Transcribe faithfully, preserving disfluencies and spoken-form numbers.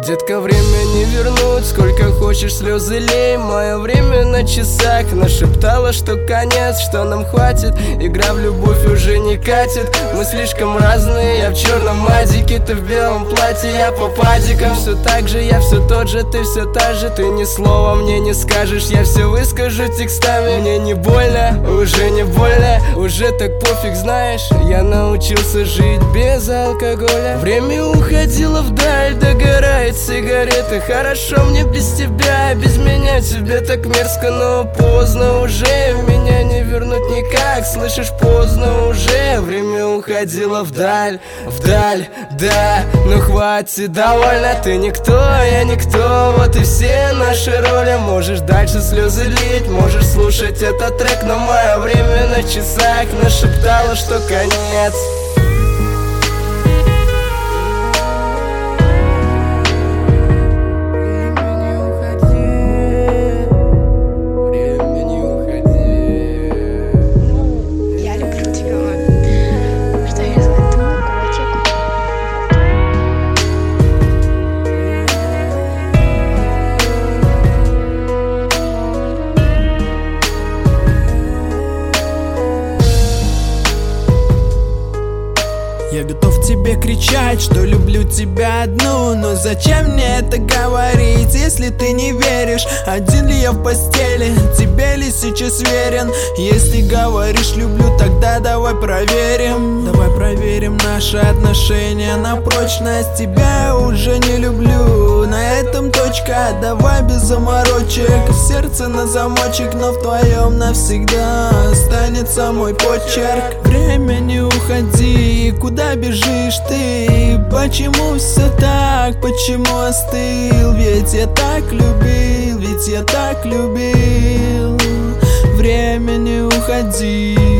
Детка, время не вернуть, сколько хочешь слезы лей. Мое время на часах нашептала, что конец, что нам хватит. Игра в любовь уже не катит. Мы слишком разные, я в черном мазике, ты в белом платье, я по падикам. Все так же, я все тот же, ты все та же. Ты ни слова мне не скажешь, я все выскажу текстами. Мне не больно, уже не больно, уже так пофиг, знаешь. Я научился жить без алкоголя. Время уходило вдаль, догорает сигареты. Хорошо мне без тебя, без меня тебе так мерзко. Но поздно уже, меня не вернуть никак. Слышишь, поздно уже, время уходило вдаль, вдаль, да. Ну хватит, довольно, ты никто, я никто. Вот и все наши роли. Можешь дальше слезы лить, можешь слушать этот трек, но мое время на часах нашептало, что конец. Я готов тебе кричать, что люблю тебя одну. Но зачем мне это говорить, если ты не веришь? Один ли я в постели, тебе ли сейчас верен? Если говоришь люблю, тогда давай проверим. Давай проверим наши отношения на прочность. Тебя уже не люблю, на этом точка. Давай без заморочек, сердце на замочек. Но в твоем навсегда останется мой почерк. Время, не уходи, куда бежишь ты? Почему все так, почему остыл? Ведь я так любил, ведь я так любил. Время, не уходи.